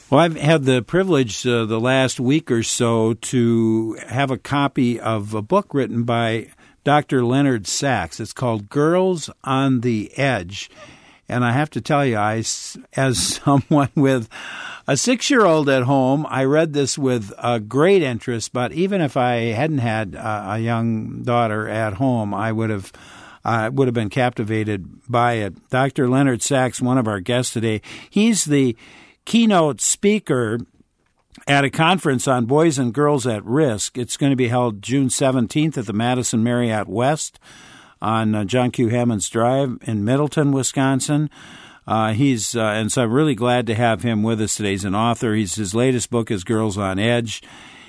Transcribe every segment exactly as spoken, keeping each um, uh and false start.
Well, I've had the privilege uh, the last week or so to have a copy of a book written by Doctor Leonard Sax. It's called Girls on the Edge. And I have to tell you, I, as someone with a six-year-old at home, I read this with uh, great interest. But even if I hadn't had uh, a young daughter at home, I would have I uh, would have been captivated by it. Doctor Leonard Sax, one of our guests today, he's the keynote speaker at a conference on boys and girls at risk. It's going to be held June seventeenth at the Madison Marriott West on uh, John Q. Hammons Drive in Middleton, Wisconsin. Uh, he's uh, and so I'm really glad to have him with us today. He's an author. He's, his latest book is Girls on Edge.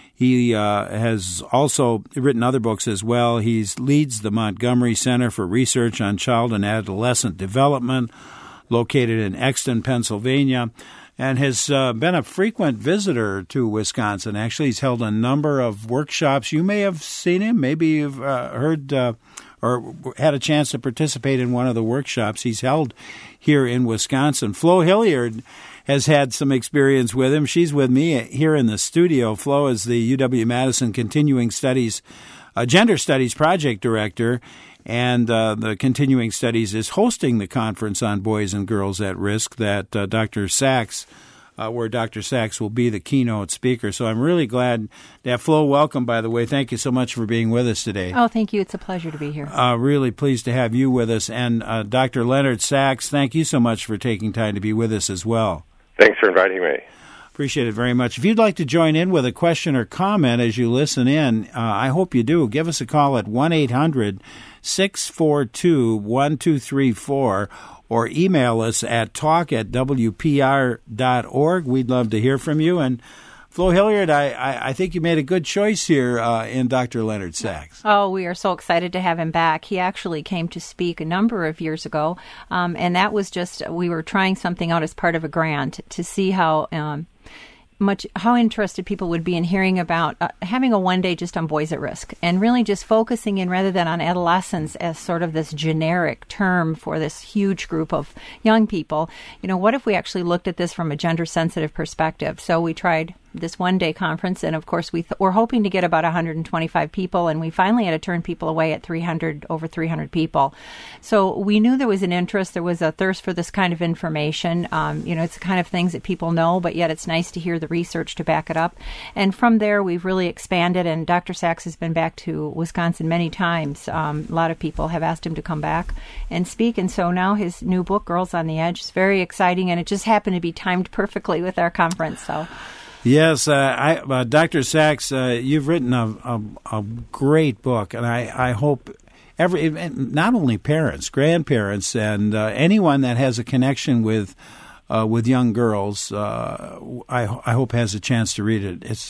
He uh, has also written other books as well. He leads the Montgomery Center for Research on Child and Adolescent Development, located in Exton, Pennsylvania, and has uh, been a frequent visitor to Wisconsin. Actually, he's held a number of workshops. You may have seen him. Maybe you've uh, heard uh, or had a chance to participate in one of the workshops he's held here in Wisconsin. Flo Hilliard has had some experience with him. She's with me here in the studio. Flo is the U W-Madison Continuing Studies, uh, Gender Studies Project Director, and uh, the Continuing Studies is hosting the conference on boys and girls at risk that uh, Doctor Sax, uh, where Doctor Sax will be the keynote speaker. So I'm really glad to have Flo. Welcome, by the way. Thank you so much for being with us today. Oh, thank you. It's a pleasure to be here. Uh, really pleased to have you with us. And uh, Doctor Leonard Sax, thank you so much for taking time to be with us as well. Thanks for inviting me. Appreciate it very much. If you'd like to join in with a question or comment as you listen in, uh, I hope you do. Give us a call at one eight hundred six four two one two three four or email us at talk at w p r dot org. We'd love to hear from you. And Flo Hilliard, I, I, I think you made a good choice here uh, in Doctor Leonard Sax. Oh, we are so excited to have him back. He actually came to speak a number of years ago, um, and that was just, we were trying something out as part of a grant to see how um, much how interested people would be in hearing about uh, having a one day just on boys at risk, and really just focusing in rather than on adolescence as sort of this generic term for this huge group of young people. You know, what if we actually looked at this from a gender sensitive perspective? So we tried this one-day conference, and of course we th- we're hoping to get about one hundred twenty-five people, and we finally had to turn people away at three hundred, over three hundred people. So we knew there was an interest, there was a thirst for this kind of information. Um, you know, it's the kind of things that people know, but yet it's nice to hear the research to back it up. And from there, we've really expanded, and Doctor Sax has been back to Wisconsin many times. Um, a lot of people have asked him to come back and speak, and so now his new book, Girls on the Edge, is very exciting, and it just happened to be timed perfectly with our conference, so... Yes, uh, I, uh, Doctor Sax, uh, you've written a, a, a great book, and I, I hope every not only parents, grandparents, and uh, anyone that has a connection with uh, with young girls, uh, I, I hope has a chance to read it. It's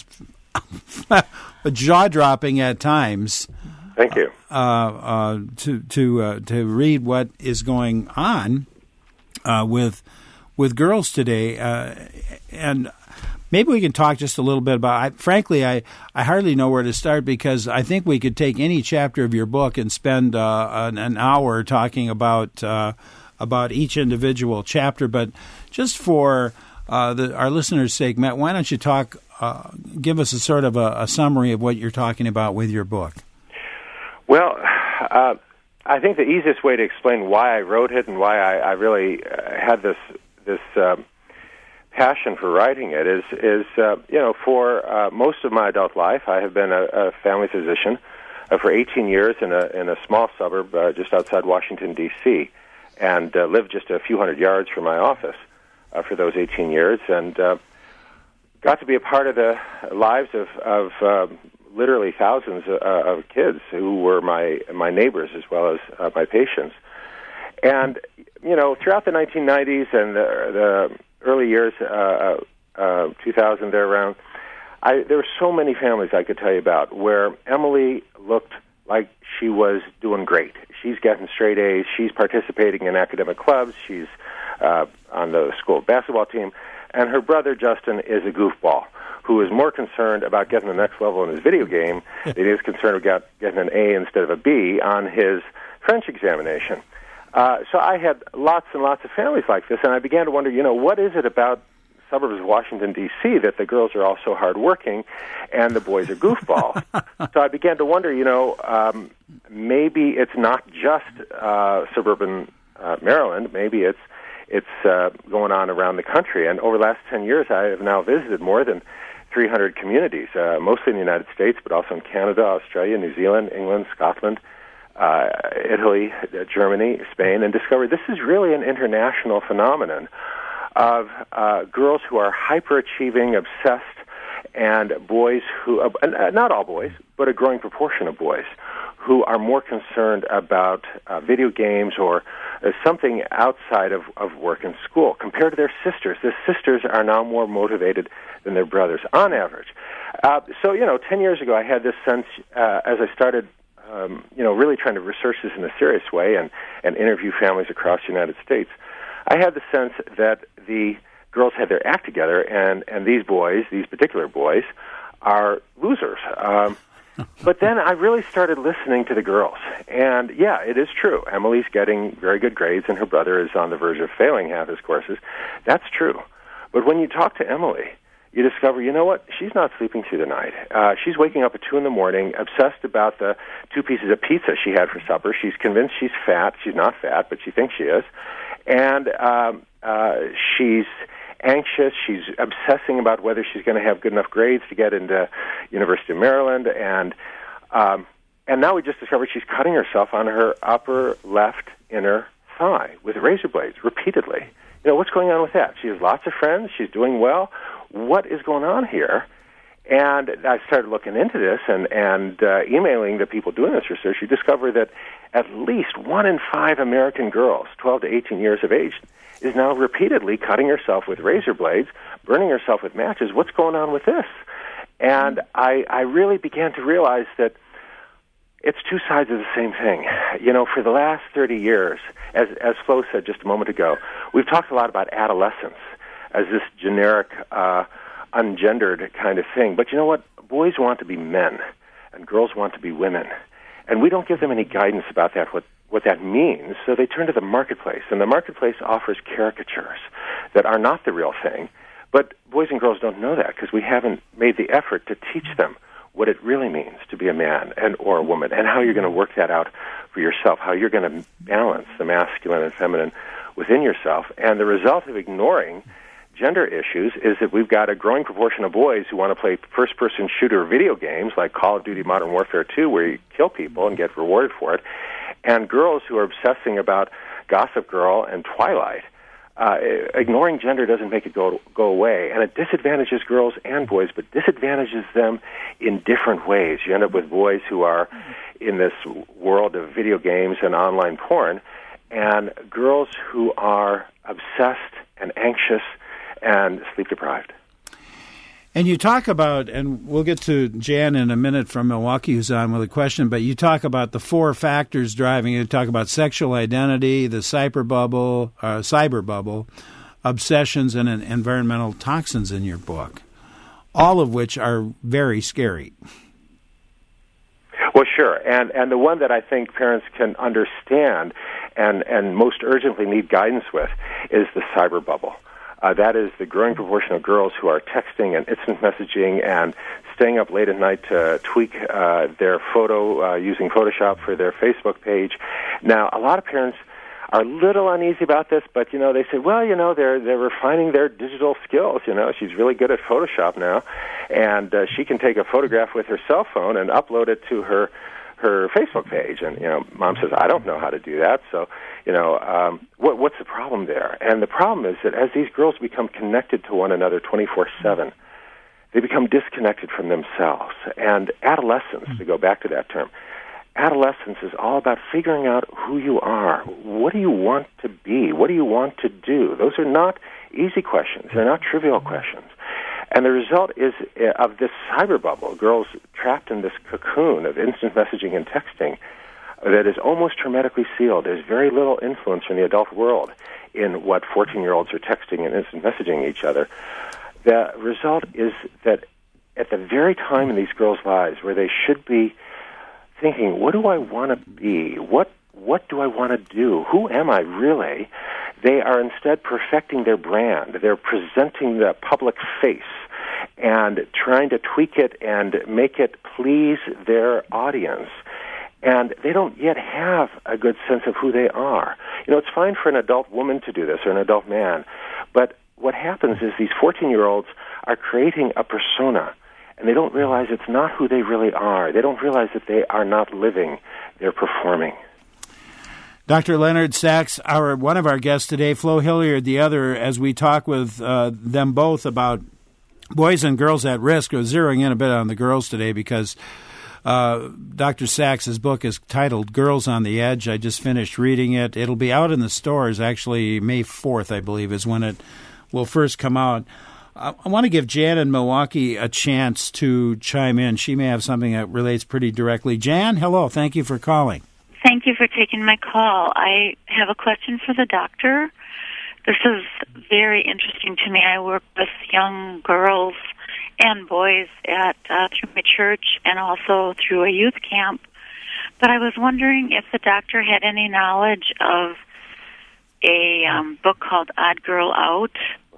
jaw dropping at times. Thank you. Uh, uh, to to uh, to read what is going on uh, with with girls today, uh, and. Maybe we can talk just a little bit about, I, frankly, I, I hardly know where to start, because I think we could take any chapter of your book and spend uh, an, an hour talking about uh, about each individual chapter. But just for uh, the, our listeners' sake, Matt, why don't you talk, uh, give us a sort of a, a summary of what you're talking about with your book? Well, uh, I think the easiest way to explain why I wrote it and why I, I really uh, had this this uh, passion for writing it is, is uh, you know, for uh, most of my adult life, I have been a, a family physician uh, for eighteen years in a in a small suburb uh, just outside Washington, D C, and uh, lived just a few hundred yards from my office uh, for those eighteen years, and uh, got to be a part of the lives of, of uh, literally thousands uh, of kids who were my my neighbors as well as uh, my patients. And, you know, throughout the nineteen nineties and the, the early years, uh, uh, two thousand, there around, I, there were so many families I could tell you about where Emily looked like she was doing great. She's getting straight A's. She's participating in academic clubs. She's uh, on the school basketball team. And her brother, Justin, is a goofball who is more concerned about getting the next level in his video game than he is concerned about getting an A instead of a B on his French examination. Uh, so I had lots and lots of families like this, and I began to wonder, you know, what is it about suburbs of Washington, D C, that the girls are all so hardworking and the boys are goofballs. So I began to wonder, you know, um, maybe it's not just uh, suburban uh, Maryland. Maybe it's it's uh, going on around the country. And over the last ten years, I have now visited more than three hundred communities, uh, mostly in the United States, but also in Canada, Australia, New Zealand, England, Scotland, uh, Italy, uh, Germany, Spain, and discovered this is really an international phenomenon of uh, girls who are hyper-achieving, obsessed, and boys who, uh, not all boys, but a growing proportion of boys, who are more concerned about uh, video games or uh, something outside of, of work and school compared to their sisters. The sisters are now more motivated than their brothers, on average. Uh, so, you know, ten years ago I had this sense, uh, as I started, um, you know, really trying to research this in a serious way and, and interview families across the United States, I had the sense that the girls had their act together, and, and these boys, these particular boys, are losers. Um, but then I really started listening to the girls. And, yeah, it is true. Emily's getting very good grades, and her brother is on the verge of failing half his courses. That's true. But when you talk to Emily, you discover, you know what, she's not sleeping through the night. Uh, she's waking up at two in the morning, obsessed about the two pieces of pizza she had for supper. She's convinced she's fat. She's not fat, but she thinks she is. And um, uh, she's anxious. She's obsessing about whether she's going to have good enough grades to get into University of Maryland. And um, and now we just discovered she's cutting herself on her upper left inner thigh with razor blades repeatedly. You know, what's going on with that? She has lots of friends. She's doing well. What is going on here? And I started looking into this and, and uh, emailing the people doing this research. You discover that at least one in five American girls, twelve to eighteen years of age, is now repeatedly cutting herself with razor blades, burning herself with matches. What's going on with this? And I, I really began to realize that it's two sides of the same thing. You know, for the last thirty years, as, as Flo said just a moment ago, we've talked a lot about adolescence as this generic, uh, ungendered kind of thing. But you know what? Boys want to be men, and girls want to be women. And we don't give them any guidance about that, what, what that means. So they turn to the marketplace, and the marketplace offers caricatures that are not the real thing. But boys and girls don't know that because we haven't made the effort to teach them what it really means to be a man and or a woman, and how you're going to work that out for yourself, how you're going to balance the masculine and feminine within yourself. And the result of ignoring gender issues is that we've got a growing proportion of boys who want to play first-person shooter video games like Call of Duty Modern Warfare two, where you kill people and get rewarded for it, and girls who are obsessing about Gossip Girl and Twilight. Uh, ignoring gender doesn't make it go go away, and it disadvantages girls and boys, but disadvantages them in different ways. You end up with boys who are in this world of video games and online porn, and girls who are obsessed and anxious and sleep-deprived. And you talk about, and we'll get to Jan in a minute from Milwaukee who's on with a question, but you talk about the four factors driving it. You talk about sexual identity, the cyber bubble, uh, cyber bubble, obsessions, and, and environmental toxins in your book, all of which are very scary. Well, sure. And and the one that I think parents can understand and, and most urgently need guidance with is the cyber bubble. Uh, that is the growing proportion of girls who are texting and instant messaging and staying up late at night to tweak uh, their photo uh, using Photoshop for their Facebook page. Now, a lot of parents are a little uneasy about this, but, you know, they say, well, you know, they're they're refining their digital skills. You know, she's really good at Photoshop now, and uh, she can take a photograph with her cell phone and upload it to her her Facebook page. And, you know, mom says, I don't know how to do that. So, you know, um, what, what's the problem there? And the problem is that as these girls become connected to one another twenty-four seven, they become disconnected from themselves. And adolescence, to go back to that term, adolescence is all about figuring out who you are. What do you want to be? What do you want to do? Those are not easy questions. They're not trivial questions. And the result is uh, of this cyber bubble, girls trapped in this cocoon of instant messaging and texting that is almost hermetically sealed. There's very little influence from the adult world in what fourteen-year-olds are texting and instant messaging each other. The result is that at the very time in these girls' lives where they should be thinking, what do I want to be? What what do I want to do? Who am I really? They are instead perfecting their brand. They're presenting the public face and trying to tweak it and make it please their audience. And they don't yet have a good sense of who they are. You know, it's fine for an adult woman to do this, or an adult man, but what happens is these fourteen-year-olds are creating a persona, and they don't realize it's not who they really are. They don't realize that they are not living, they're performing. Doctor Leonard Sax, our one of our guests today, Flo Hilliard, the other, as we talk with uh, them both about boys and girls at risk. We're zeroing in a bit on the girls today because uh, Doctor Sax's book is titled Girls on the Edge. I just finished reading it. It'll be out in the stores, actually, May fourth, I believe, is when it will first come out. I, I want to give Jan in Milwaukee a chance to chime in. She may have something that relates pretty directly. Jan, hello. Thank you for calling. Thank you for taking my call. I have a question for the doctor. This is very interesting to me. I work with young girls and boys at uh, through my church and also through a youth camp. But I was wondering if the doctor had any knowledge of a um, book called Odd Girl Out,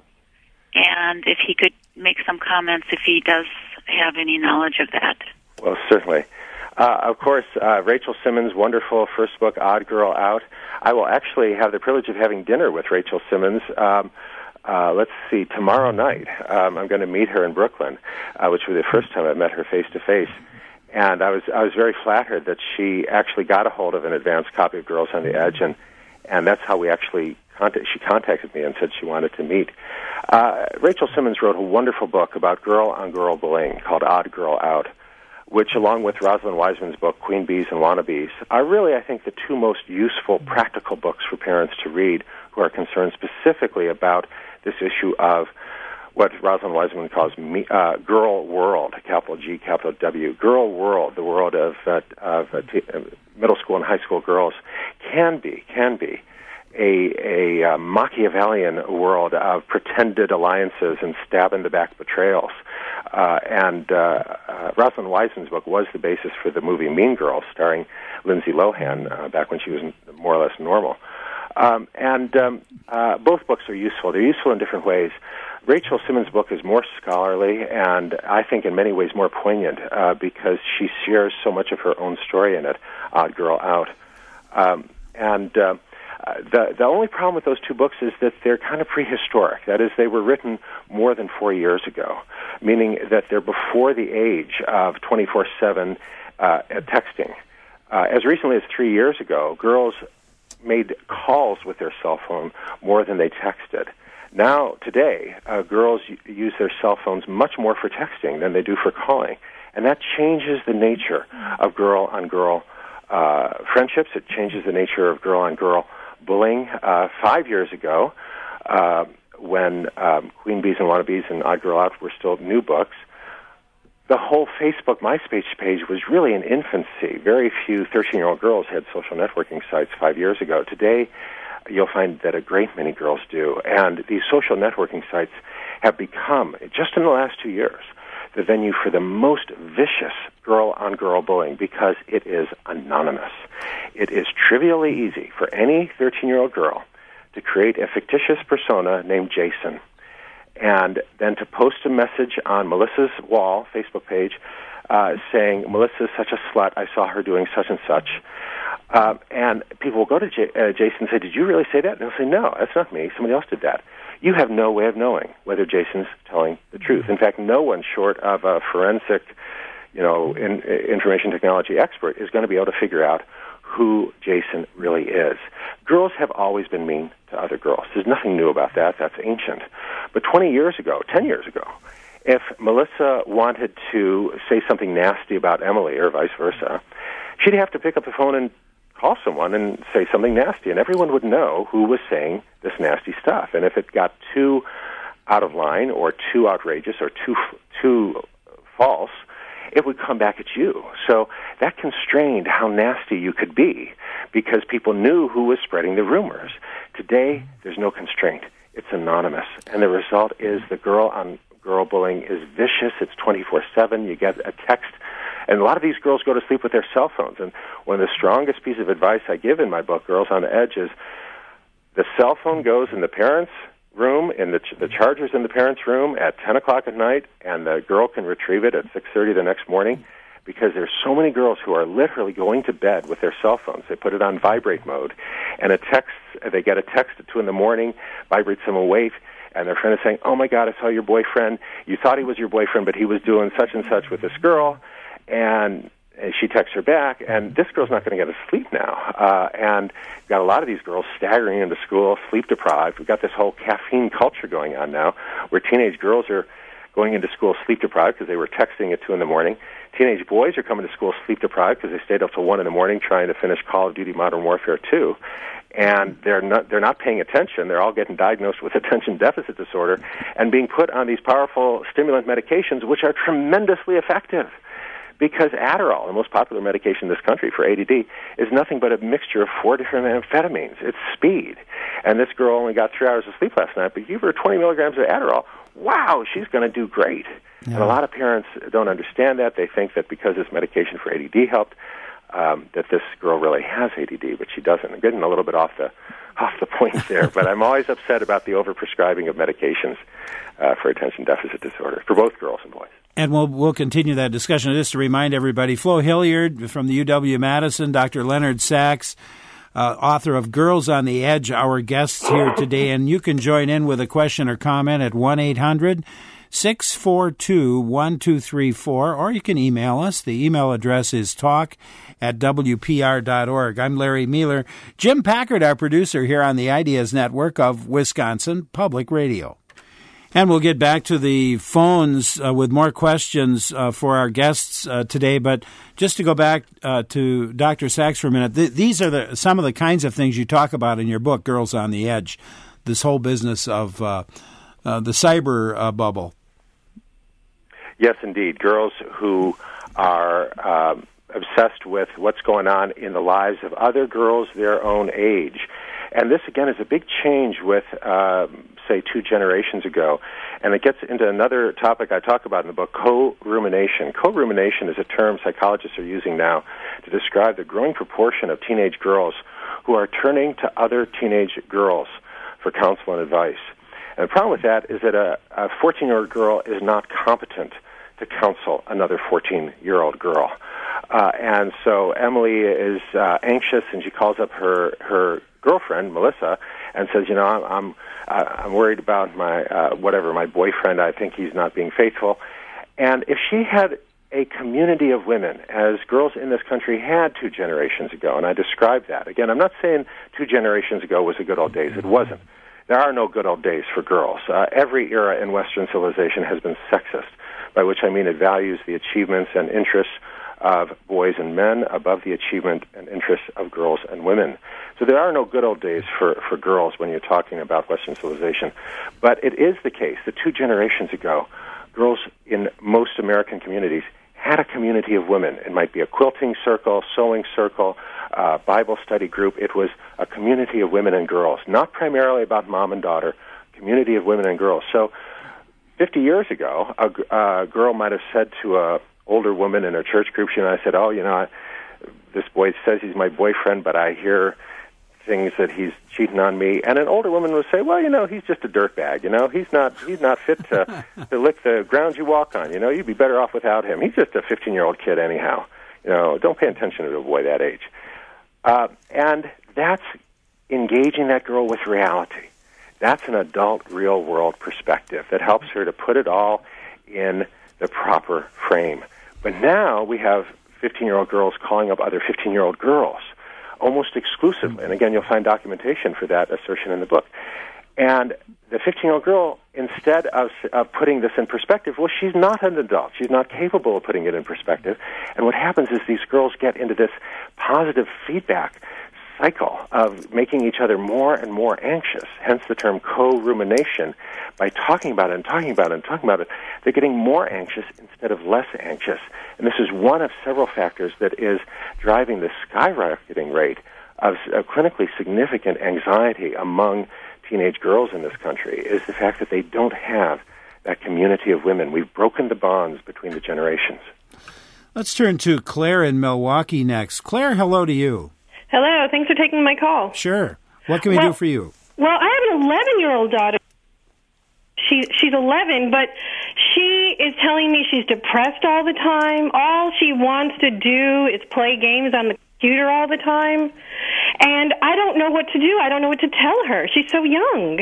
and if he could make some comments if he does have any knowledge of that. Well, certainly. Uh, of course, uh, Rachel Simmons' wonderful first book, Odd Girl Out. I will actually have the privilege of having dinner with Rachel Simmons. Um, uh, let's see, tomorrow night. Um, I'm going to meet her in Brooklyn, uh, which was the first time I met her face to face. And I was I was very flattered that she actually got a hold of an advanced copy of Girls on the Edge, and and that's how we actually contact, she contacted me and said she wanted to meet. Uh, Rachel Simmons wrote a wonderful book about girl-on-girl bullying called Odd Girl Out, which, along with Rosalind Wiseman's book, Queen Bees and Wannabes, are really, I think, the two most useful practical books for parents to read who are concerned specifically about this issue of what Rosalind Wiseman calls me, uh, girl world, capital G, capital W. Girl world, the world of, uh, of uh, t- uh, middle school and high school girls, can be, can be a, a uh, Machiavellian world of pretended alliances and stab-in-the-back betrayals. Uh, and uh, uh, Rosalind Wiseman's book was the basis for the movie Mean Girls, starring Lindsay Lohan, uh, back when she was more or less normal. Um, and um, uh, both books are useful. They're useful in different ways. Rachel Simmons' book is more scholarly and I think in many ways more poignant uh, because she shares so much of her own story in it, Odd Girl Out. Um, and uh, the the only problem with those two books is that they're kind of prehistoric. That is, they were written more than four years ago, meaning that they're before the age of twenty-four seven uh, texting. Uh, as recently as three years ago, girls made calls with their cell phone more than they texted. Now, today, uh, girls use their cell phones much more for texting than they do for calling, and that changes the nature of girl-on-girl uh, friendships. It changes the nature of girl-on-girl bullying. Uh, five years ago, uh, when um, Queen Bees and Wannabes and Odd Girl Out were still new books, the whole Facebook MySpace page was really in infancy. Very few thirteen-year-old girls had social networking sites five years ago. Today, you'll find that a great many girls do. And these social networking sites have become, just in the last two years, the venue for the most vicious girl-on-girl bullying because it is anonymous. It is trivially easy for any thirteen-year-old girl to create a fictitious persona named Jason and then to post a message on Melissa's wall, Facebook page, uh, saying, Melissa's such a slut, I saw her doing such and such. Uh, and people will go to J- uh, Jason and say, did you really say that? And he'll say, no, that's not me. Somebody else did that. You have no way of knowing whether Jason's telling the truth. In fact, no one short of a forensic, you know, in, information technology expert is going to be able to figure out who Jason really is. Girls have always been mean to other girls. There's nothing new about that. That's ancient. But twenty years ago, ten years ago, if Melissa wanted to say something nasty about Emily or vice versa, she'd have to pick up the phone and call someone and say something nasty, and everyone would know who was saying this nasty stuff. And if it got too out of line or too outrageous or too too false, it would come back at you. So that constrained how nasty you could be because people knew who was spreading the rumors. Today, there's no constraint. It's anonymous. And the result is the girl-on-girl bullying is vicious. It's twenty-four seven. You get a text. And a lot of these girls go to sleep with their cell phones. And one of the strongest pieces of advice I give in my book, Girls on the Edge, is The cell phone goes in the parents' room, in the, ch- the charger's in the parents' room at ten o'clock at night, and the girl can retrieve it at six thirty the next morning, because there's so many girls who are literally going to bed with their cell phones. They put it on vibrate mode, and a text, they get a text at two in the morning, vibrates them awake, and their friend is saying, oh, my God, I saw your boyfriend. You thought he was your boyfriend, but he was doing such and such with this girl. And she texts her back, and this girl's not going to get to sleep now. Uh, and we've got a lot of these girls staggering into school, sleep-deprived. We've got this whole caffeine culture going on now, where teenage girls are going into school sleep-deprived because they were texting at two in the morning. Teenage boys are coming to school sleep-deprived because they stayed up till one in the morning trying to finish Call of Duty Modern Warfare two. And they're not they're not paying attention. They're all getting diagnosed with attention deficit disorder and being put on these powerful stimulant medications, which are tremendously effective. Because Adderall, the most popular medication in this country for A D D, is nothing but a mixture of four different amphetamines. It's speed. And this girl only got three hours of sleep last night, but give her twenty milligrams of Adderall. Wow, she's going to do great. Yeah. And a lot of parents don't understand that. They think that because this medication for A D D helped, um, that this girl really has A D D, but she doesn't. I'm getting a little bit off the off the point there, but I'm always upset about the overprescribing of medications uh, for attention deficit disorder for both girls and boys. And we'll we'll continue that discussion. Just to remind everybody, Flo Hilliard from the U W-Madison, Doctor Leonard Sachs, uh, author of Girls on the Edge, our guests here today. And you can join in with a question or comment at one eight hundred six four two one two three four, or you can email us. The email address is talk at w p r dot org. I'm Larry Mueller. Jim Packard, our producer here on the Ideas Network of Wisconsin Public Radio. And we'll get back to the phones uh, with more questions uh, for our guests uh, today. But just to go back uh, to Doctor Sachs for a minute, th- these are the some of the kinds of things you talk about in your book, Girls on the Edge, this whole business of uh, uh, the cyber uh, bubble. Yes, indeed. Girls who are um, obsessed with what's going on in the lives of other girls their own age. And this, again, is a big change with, uh, say, two generations ago. And it gets into another topic I talk about in the book, co-rumination. Co-rumination is a term psychologists are using now to describe the growing proportion of teenage girls who are turning to other teenage girls for counsel and advice. And the problem with that is that a, a fourteen-year-old girl is not competent to counsel another fourteen-year-old girl. Uh, and so Emily is uh, anxious, and she calls up her, her girlfriend, Melissa, and says, you know, I'm I'm, I'm worried about my, uh, whatever, my boyfriend. I think he's not being faithful. And if she had a community of women, as girls in this country had two generations ago, and I described that. Again, I'm not saying two generations ago was the good old days. It wasn't. There are no good old days for girls. Uh, every era in Western civilization has been sexist, by which I mean it values the achievements and interests of boys and men above the achievement and interests of girls and women. So there are no good old days for, for girls when you're talking about Western civilization. But it is the case that two generations ago, girls in most American communities had a community of women. It might be a quilting circle, sewing circle, uh, Bible study group. It was a community of women and girls, not primarily about mom and daughter, community of women and girls. So fifty years ago, a, a girl might have said to a older woman in her church group, she and I said, oh, you know, I, this boy says he's my boyfriend, but I hear things that he's cheating on me. And an older woman would say, well, you know, he's just a dirtbag, you know, he's not he's not fit to, to lick the ground you walk on, you know, you'd be better off without him. He's just a fifteen-year-old kid anyhow. You know, don't pay attention to a boy that age. Uh, and that's engaging that girl with reality. That's an adult, real-world perspective that helps her to put it all in the proper frame. But now we have fifteen-year-old girls calling up other fifteen-year-old girls, almost exclusively. And again, you'll find documentation for that assertion in the book. And the fifteen-year-old girl, instead of, of putting this in perspective, well, she's not an adult. She's not capable of putting it in perspective. And what happens is these girls get into this positive feedback cycle of making each other more and more anxious, hence the term co-rumination. By talking about it and talking about it and talking about it, they're getting more anxious instead of less anxious. And this is one of several factors that is driving the skyrocketing rate of, of clinically significant anxiety among teenage girls in this country, is the fact that they don't have that community of women. We've broken the bonds between the generations. Let's turn to Claire in Milwaukee next. Claire, hello to you. Hello. Thanks for taking my call. Sure. What can we well, do for you? Well, I have an eleven-year-old daughter. She, she's eleven, but she is telling me she's depressed all the time. All she wants to do is play games on the computer all the time. And I don't know what to do. I don't know what to tell her. She's so young.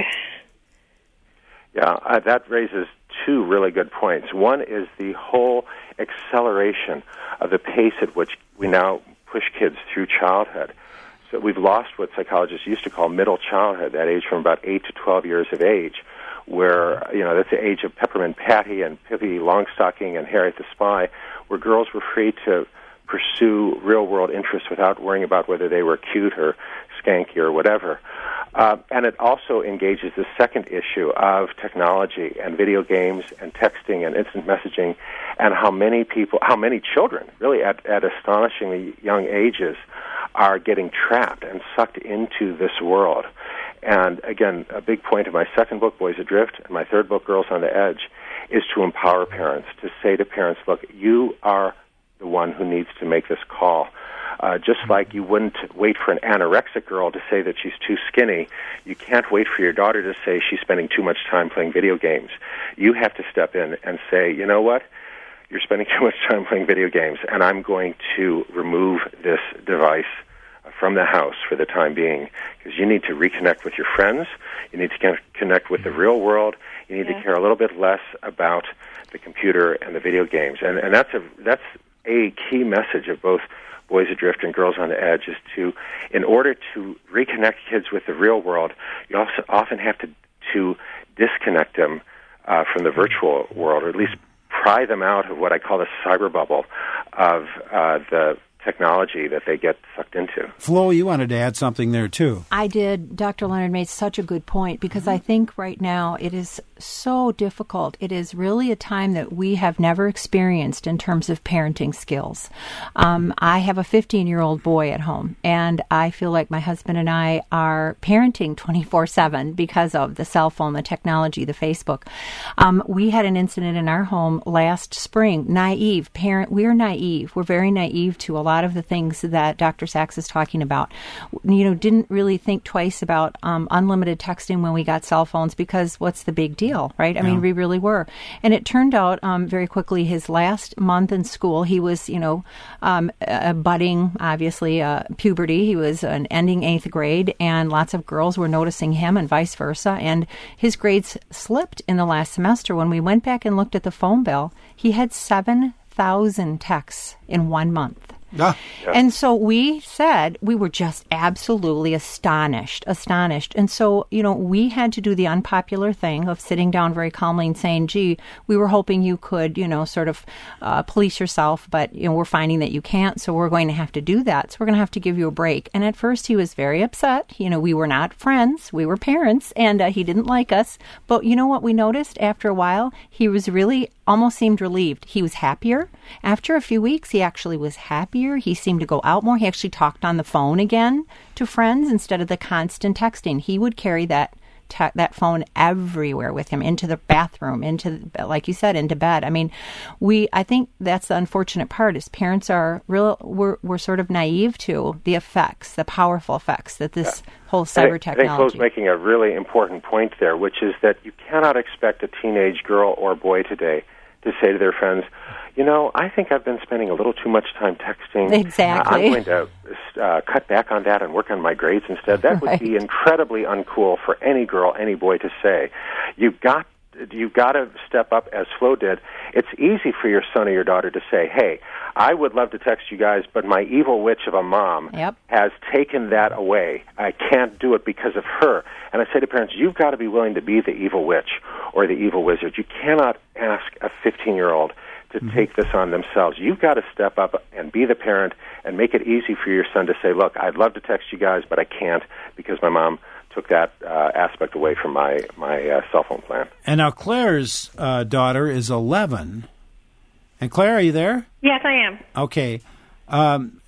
Yeah, uh, that raises two really good points. One is the whole acceleration of the pace at which we now push kids through childhood. So we've lost what psychologists used to call middle childhood, that age from about eight to twelve years of age, where, you know, that's the age of Peppermint Patty and Pippi Longstocking and Harriet the Spy, where girls were free to pursue real-world interests without worrying about whether they were cute or skanky or whatever. Uh, and it also engages the second issue of technology and video games and texting and instant messaging, and how many people, how many children, really at, at astonishingly young ages, are getting trapped and sucked into this world. And again, a big point of my second book, Boys Adrift, and my third book, Girls on the Edge, is to empower parents, to say to parents, look, you are the one who needs to make this call. Uh, just like you wouldn't wait for an anorexic girl to say that she's too skinny, you can't wait for your daughter to say she's spending too much time playing video games. You have to step in and say, you know what? You're spending too much time playing video games, and I'm going to remove this device from the house for the time being, because you need to reconnect with your friends, you need to connect with the real world, you need yeah. to care a little bit less about the computer and the video games. And, and that's a that's a key message of both Boys Adrift and Girls on the Edge, is to, in order to reconnect kids with the real world, you also often have to, to disconnect them uh, from the virtual world, or at least pry them out of what I call the cyber bubble of uh, the technology that they get sucked into. Flo, you wanted to add something there, too. I did. Doctor Leonard made such a good point, because mm-hmm. I think right now it is so difficult. It is really a time that we have never experienced in terms of parenting skills. Um, I have a fifteen-year-old boy at home, and I feel like my husband and I are parenting twenty-four seven because of the cell phone, the technology, the Facebook. Um, we had an incident in our home last spring. Naive parent. We're naive. We're very naive to a lot of the things that Doctor Sachs is talking about. You know, didn't really think twice about um, unlimited texting when we got cell phones, because what's the big deal, right? I yeah. mean, we really were. And it turned out um, very quickly, his last month in school, he was, you know, um, uh, budding, obviously, uh, puberty. He was an ending eighth grade, and lots of girls were noticing him and vice versa. And his grades slipped in the last semester. When we went back and looked at the phone bill, he had seven thousand texts in one month. Ah. Yeah. And so we said, we were just absolutely astonished, astonished. And so, you know, we had to do the unpopular thing of sitting down very calmly and saying, gee, we were hoping you could, you know, sort of uh, police yourself, but, you know, we're finding that you can't, so we're going to have to do that. So we're going to have to give you a break. And at first he was very upset. You know, we were not friends. We were parents, and uh, he didn't like us. But you know what we noticed after a while? He was really almost seemed relieved. He was happier. After a few weeks, he actually was happier. He seemed to go out more. He actually talked on the phone again to friends instead of the constant texting. He would carry that te- that phone everywhere with him, into the bathroom, into, like you said, into bed. I mean, we. I think that's the unfortunate part, is parents are real. We're we're sort of naive to the effects, the powerful effects that this yeah. whole cyber technology. I think Flo's making a really important point there, which is that you cannot expect a teenage girl or boy today to say to their friends, you know, I think I've been spending a little too much time texting. Exactly. Uh, I'm going to uh, cut back on that and work on my grades instead. That right. would be incredibly uncool for any girl, any boy to say. You've got you've got to step up, as Flo did. It's easy for your son or your daughter to say, hey, I would love to text you guys, but my evil witch of a mom yep. has taken that away. I can't do it because of her. And I say to parents, you've got to be willing to be the evil witch or the evil wizard. You cannot ask a fifteen-year-old to mm-hmm. take this on themselves. You've got to step up and be the parent and make it easy for your son to say, look, I'd love to text you guys, but I can't because my mom took that uh, aspect away from my, my uh, cell phone plan. And now Claire's uh, daughter is eleven. And Claire, are you there? Yes, I am. Okay. Um,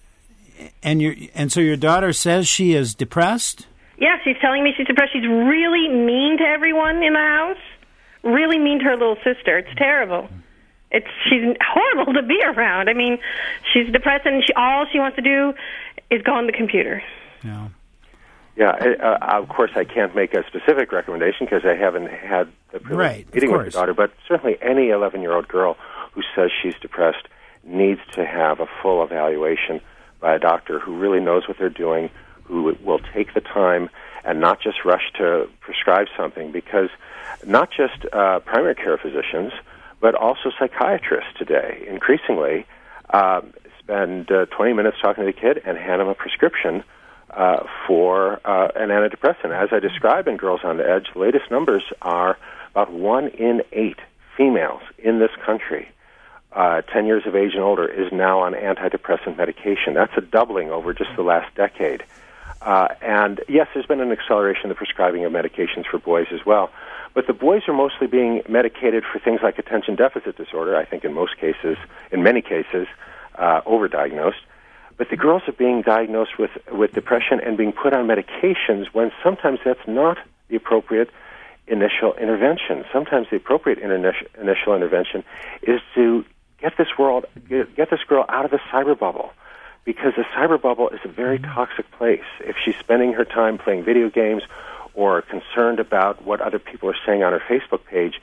and your and so your daughter says she is depressed? Yeah, she's telling me she's depressed. She's really mean to everyone in the house. Really mean to her little sister. It's terrible. It's she's horrible to be around. I mean, she's depressed, and she, all she wants to do is go on the computer. Yeah. Yeah, uh, of course, I can't make a specific recommendation because I haven't had the privilege right, of meeting of with the daughter, but certainly any eleven-year-old girl who says she's depressed needs to have a full evaluation by a doctor who really knows what they're doing, who will take the time and not just rush to prescribe something, because not just uh, primary care physicians, but also psychiatrists today, increasingly, uh, spend uh, twenty minutes talking to the kid and hand them a prescription Uh, for uh, an antidepressant. As I describe in Girls on the Edge, the latest numbers are about one in eight females in this country, uh, ten years of age and older, is now on antidepressant medication. That's a doubling over just the last decade. Uh, and yes, there's been an acceleration in the prescribing of medications for boys as well. But the boys are mostly being medicated for things like attention deficit disorder, I think in most cases, in many cases, uh, overdiagnosed. But the girls are being diagnosed with, with depression and being put on medications when sometimes that's not the appropriate initial intervention. Sometimes the appropriate inter- initial intervention is to get this world, get, get this girl out of the cyber bubble, because the cyber bubble is a very toxic place. If she's spending her time playing video games or concerned about what other people are saying on her Facebook page,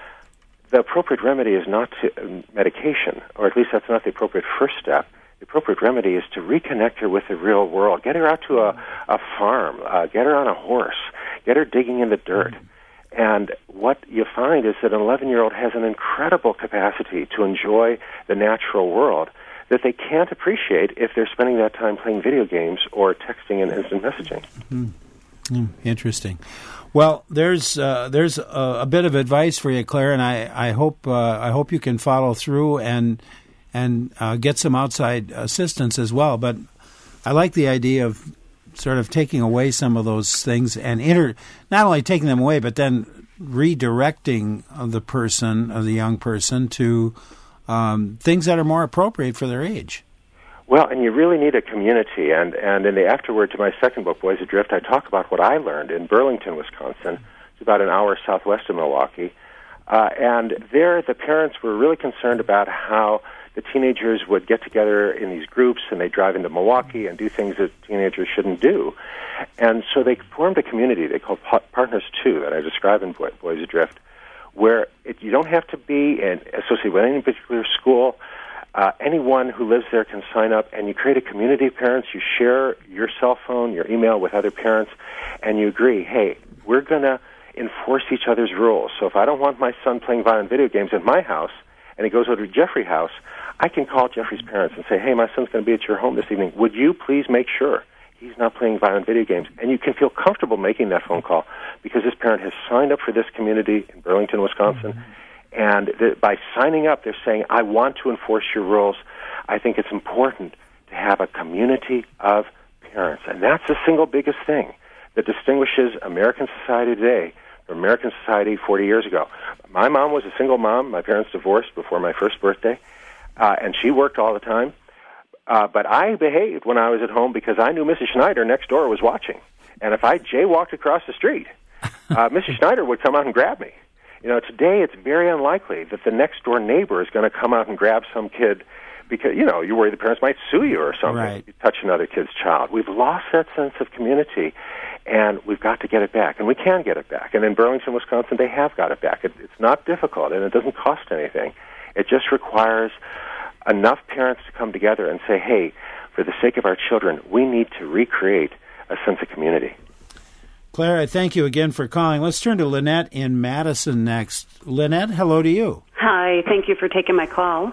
the appropriate remedy is not to, um, medication, or at least that's not the appropriate first step. The appropriate remedy is to reconnect her with the real world. Get her out to a, a farm. Uh, get her on a horse. Get her digging in the dirt. And what you find is that an eleven-year-old has an incredible capacity to enjoy the natural world that they can't appreciate if they're spending that time playing video games or texting and instant messaging. Mm-hmm. Interesting. Well, there's uh, there's a, a bit of advice for you, Claire, and I I hope uh, I hope you can follow through and. and uh, get some outside assistance as well. But I like the idea of sort of taking away some of those things and inter- not only taking them away, but then redirecting the person, or the young person, to um, things that are more appropriate for their age. Well, and you really need a community. And, and in the afterword to my second book, Boys Adrift, I talk about what I learned in Burlington, Wisconsin. It's about an hour southwest of Milwaukee. Uh, and there the parents were really concerned about how the teenagers would get together in these groups and they'd drive into Milwaukee and do things that teenagers shouldn't do. And so they formed a community they called Partners two that I describe in Boys Adrift, where it, you don't have to be in, associated with any particular school. Uh, anyone who lives there can sign up, and you create a community of parents. You share your cell phone, your email with other parents, and you agree, hey, we're going to enforce each other's rules. So if I don't want my son playing violent video games at my house, and he goes over to Jeffrey's house, I can call Jeffrey's parents and say, hey, my son's going to be at your home this evening. Would you please make sure he's not playing violent video games? And you can feel comfortable making that phone call because this parent has signed up for this community in Burlington, Wisconsin. Mm-hmm. And th- by signing up, they're saying, I want to enforce your rules. I think it's important to have a community of parents. And that's the single biggest thing that distinguishes American society today from American society forty years ago. My mom was a single mom. My parents divorced before my first birthday. Uh, and she worked all the time. Uh, but I behaved when I was at home because I knew Missus Schneider next door was watching. And if I jaywalked across the street, uh, Missus Schneider would come out and grab me. You know, today it's very unlikely that the next door neighbor is going to come out and grab some kid because, you know, you worry the parents might sue you or something right. if you touch another kid's child. We've lost that sense of community, and we've got to get it back. And we can get it back. And in Burlington, Wisconsin, they have got it back. It, it's not difficult, and it doesn't cost anything. It just requires enough parents to come together and say, hey, for the sake of our children, we need to recreate a sense of community. Claire, I thank you again for calling. Let's turn to Lynette in Madison next. Lynette, hello to you. Hi, thank you for taking my call.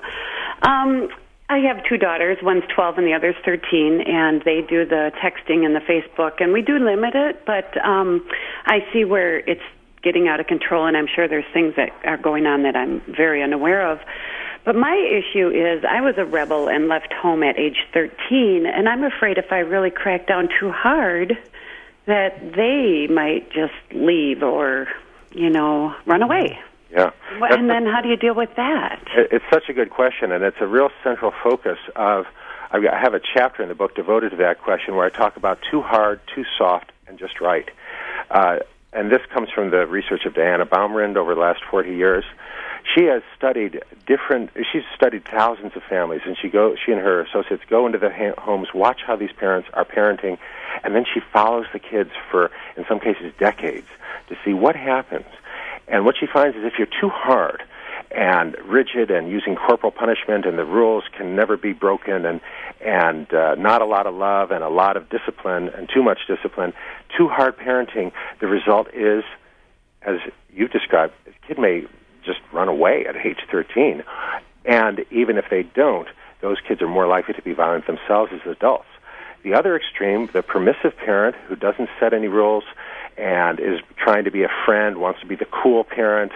Um, I have two daughters. One's twelve and the other's thirteen, and they do the texting and the Facebook, and we do limit it, but um, I see where it's getting out of control, and I'm sure there's things that are going on that I'm very unaware of. But my issue is I was a rebel and left home at age thirteen, and I'm afraid if I really crack down too hard that they might just leave or, you know, run away. Yeah. And then how do you deal with that? It's such a good question, and it's a real central focus of, I have a chapter in the book devoted to that question where I talk about too hard, too soft, and just right. Uh, and this comes from the research of Diana Baumrind over the last forty years. She has studied different. She's studied thousands of families, and she go. She and her associates go into the ha- homes, watch how these parents are parenting, and then she follows the kids for, in some cases, decades to see what happens. And what she finds is if you're too hard and rigid and using corporal punishment, and the rules can never be broken, and and uh, not a lot of love and a lot of discipline and too much discipline, too hard parenting, the result is, as you described, the kid may just run away at age thirteen. And even if they don't, those kids are more likely to be violent themselves as adults. The other extreme, the permissive parent who doesn't set any rules and is trying to be a friend, wants to be the cool parent,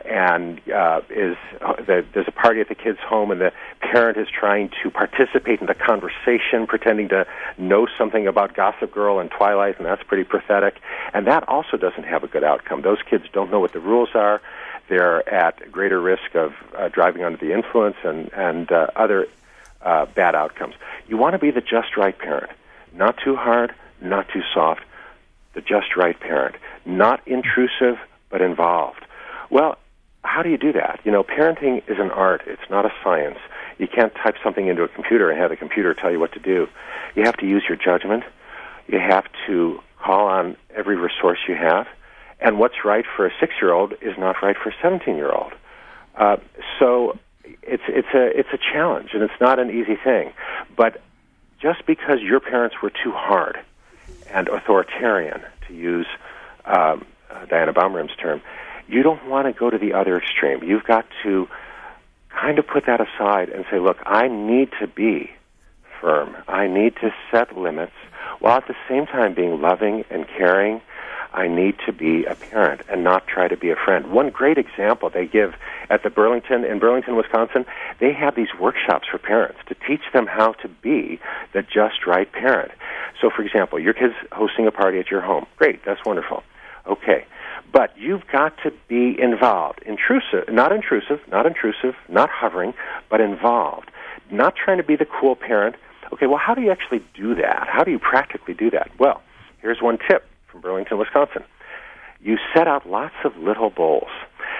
and uh, is uh, the, there's a party at the kid's home, and the parent is trying to participate in the conversation, pretending to know something about Gossip Girl and Twilight, and that's pretty pathetic. And that also doesn't have a good outcome. Those kids don't know what the rules are. They're at greater risk of uh, driving under the influence and, and uh, other uh, bad outcomes. You want to be the just right parent. Not too hard, not too soft. The just right parent. Not intrusive, but involved. Well, how do you do that? You know, parenting is an art. It's not a science. You can't type something into a computer and have the computer tell you what to do. You have to use your judgment. You have to call on every resource you have. And what's right for a six-year-old is not right for a seventeen-year-old. Uh, so it's it's a it's a challenge, and it's not an easy thing. But just because your parents were too hard and authoritarian, to use um, uh, Diana Baumrimm's term, you don't want to go to the other extreme. You've got to kind of put that aside and say, look, I need to be firm. I need to set limits, while at the same time being loving and caring. I need to be a parent and not try to be a friend. One great example they give at the Burlington, in Burlington, Wisconsin, they have these workshops for parents to teach them how to be the just right parent. So, for example, your kid's hosting a party at your home. Great, that's wonderful. Okay. But you've got to be involved. Intrusive, not intrusive, not intrusive, not hovering, but involved. Not trying to be the cool parent. Okay, well, how do you actually do that? How do you practically do that? Well, here's one tip from Burlington, Wisconsin. You set out lots of little bowls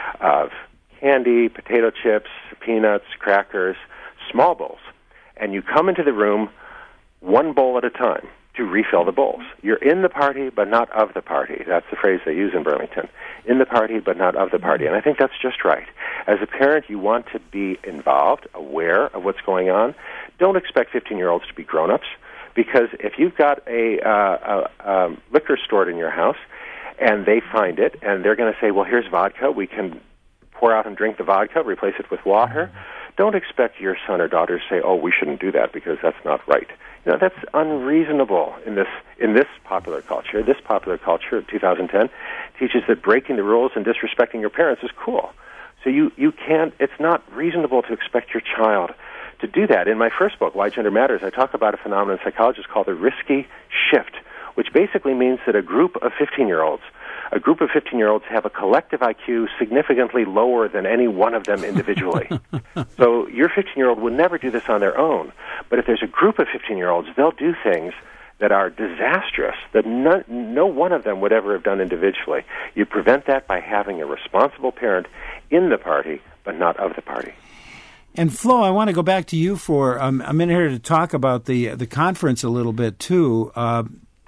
of candy, potato chips, peanuts, crackers, small bowls. And you come into the room one bowl at a time to refill the bowls. You're in the party, but not of the party. That's the phrase they use in Burlington. In the party, but not of the party. And I think that's just right. As a parent, you want to be involved, aware of what's going on. Don't expect fifteen-year-olds to be grown-ups, because if you've got a, uh, a, a liquor stored in your house and they find it and they're going to say, well, here's vodka, we can pour out and drink the vodka, replace it with water, don't expect your son or daughter to say, oh, we shouldn't do that because that's not right. You know, that's unreasonable in this in this popular culture. This popular culture of two thousand ten teaches that breaking the rules and disrespecting your parents is cool. So you, you can't, it's not reasonable to expect your child to do that. In my first book, Why Gender Matters, I talk about a phenomenon psychologists call the risky shift, which basically means that a group of fifteen-year-olds, a group of fifteen-year-olds have a collective I Q significantly lower than any one of them individually. So your fifteen-year-old would never do this on their own. But if there's a group of fifteen-year-olds, they'll do things that are disastrous that no, no one of them would ever have done individually. You prevent that by having a responsible parent in the party, but not of the party. And Flo, I want to go back to you for um, a minute here to talk about the the conference a little bit too, uh,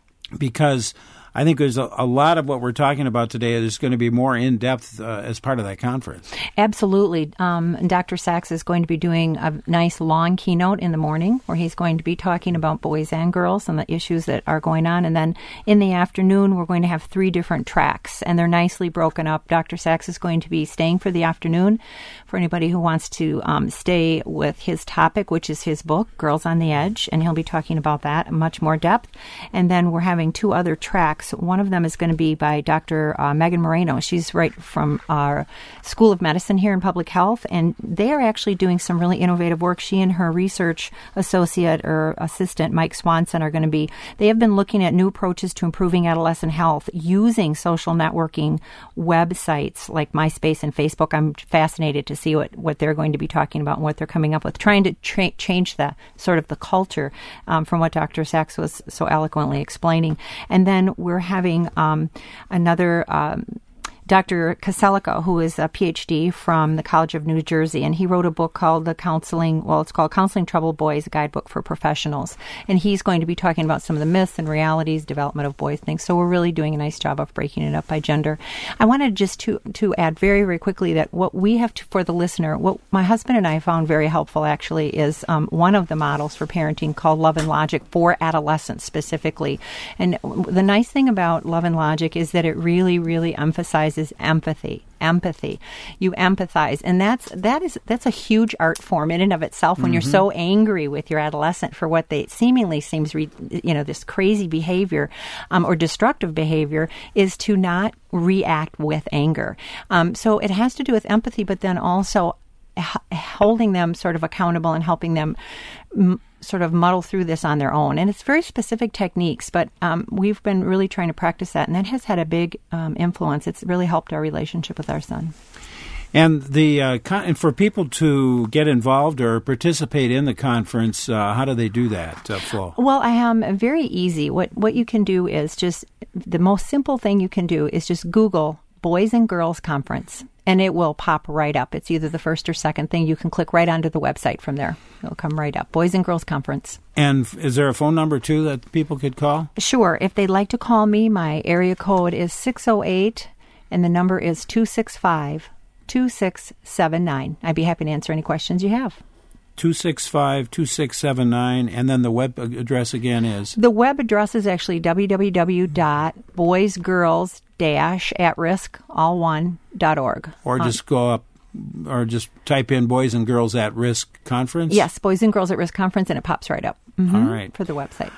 because I think there's a, a lot of what we're talking about today is going to be more in depth uh, as part of that conference. Absolutely. Um, Doctor Sachs is going to be doing a nice long keynote in the morning where he's going to be talking about boys and girls and the issues that are going on. And then in the afternoon, we're going to have three different tracks, and they're nicely broken up. Doctor Sachs is going to be staying for the afternoon for anybody who wants to um, stay with his topic, which is his book, Girls on the Edge, and he'll be talking about that in much more depth. And then we're having two other tracks. One of them is going to be by Doctor Uh, Megan Moreno. She's right from our School of Medicine here in Public Health, and they are actually doing some really innovative work. She and her research associate or assistant, Mike Swanson, are going to be, they have been looking at new approaches to improving adolescent health using social networking websites like MySpace and Facebook. I'm fascinated to see what, what they're going to be talking about and what they're coming up with, trying to tra- change the sort of the culture um, from what Doctor Sachs was so eloquently explaining. And then we're having um, another um, Doctor Kaselica, who is a P H D from the College of New Jersey, and he wrote a book called The Counseling, well, it's called Counseling Troubled Boys, a Guidebook for Professionals. And he's going to be talking about some of the myths and realities, development of boys things. So we're really doing a nice job of breaking it up by gender. I wanted just to, to add very, very quickly that what we have to, for the listener, what my husband and I found very helpful actually is um, one of the models for parenting called Love and Logic for adolescents specifically. And the nice thing about Love and Logic is that it really, really emphasizes empathy. Empathy. You empathize. And that's that is that's a huge art form in and of itself when mm-hmm. you're so angry with your adolescent for what they seemingly seems, re, you know, this crazy behavior um, or destructive behavior, is to not react with anger. Um, so it has to do with empathy, but then also h- holding them sort of accountable and helping them m- sort of muddle through this on their own. And it's very specific techniques, but um, we've been really trying to practice that, and that has had a big um, influence. It's really helped our relationship with our son. And the uh, con- and for people to get involved or participate in the conference, uh, how do they do that, uh, Flo? Well, I am um, very easy. What what you can do is just, the most simple thing you can do is just Google Boys and Girls Conference, and it will pop right up. It's either the first or second thing. You can click right onto the website from there. It'll come right up. Boys and Girls Conference. And is there a phone number, too, that people could call? Sure. If they'd like to call me, my area code is six oh eight, and the number is two six five, two six seven nine. I'd be happy to answer any questions you have. two six five, two six seven nine, and then the web address again is? The web address is actually w w w dot boys girls dash at risk all one dot org. Or just go up, or just type in Boys and Girls at Risk Conference? Yes, Boys and Girls at Risk Conference, and it pops right up. Mm-hmm, all right. For the website.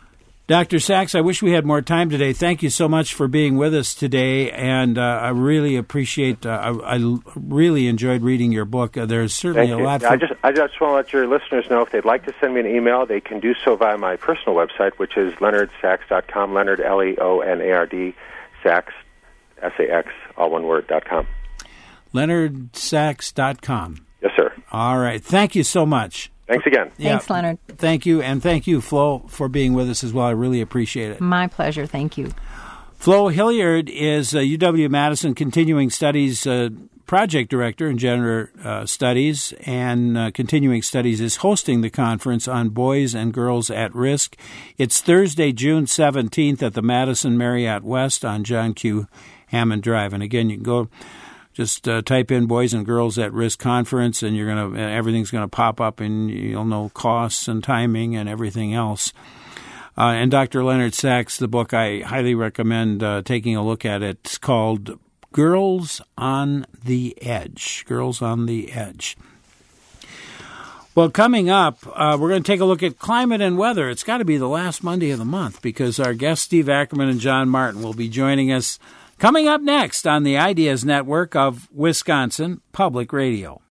Doctor Sachs, I wish we had more time today. Thank you so much for being with us today, and uh, I really appreciate, uh, I, I really enjoyed reading your book. Uh, there's certainly Thank a you. lot. Yeah, For... I just I just want to let your listeners know if they'd like to send me an email, they can do so via my personal website, which is leonard sachs dot com, Leonard, L E O N A R D, Sachs, S A X, all one word, dot com. leonard sachs dot com. Yes, sir. All right. Thank you so much. Thanks again. Yeah. Thanks, Leonard. Thank you, and thank you, Flo, for being with us as well. I really appreciate it. My pleasure. Thank you. Flo Hilliard is uh, U W-Madison Continuing Studies uh, Project Director in Gender uh, Studies, and uh, Continuing Studies is hosting the conference on Boys and Girls at Risk. It's Thursday, June seventeenth at the Madison Marriott West on John Q. Hammond Drive. And again, you can go... Just uh, type in Boys and Girls at Risk Conference, and you're gonna everything's gonna pop up, and you'll know costs and timing and everything else. Uh, and Doctor Leonard Sachs, the book, I highly recommend uh, taking a look at it. It's called Girls on the Edge. Girls on the Edge. Well, coming up, uh, we're going to take a look at climate and weather. It's got to be the last Monday of the month because our guests Steve Ackerman and John Martin will be joining us. Coming up next on the Ideas Network of Wisconsin Public Radio.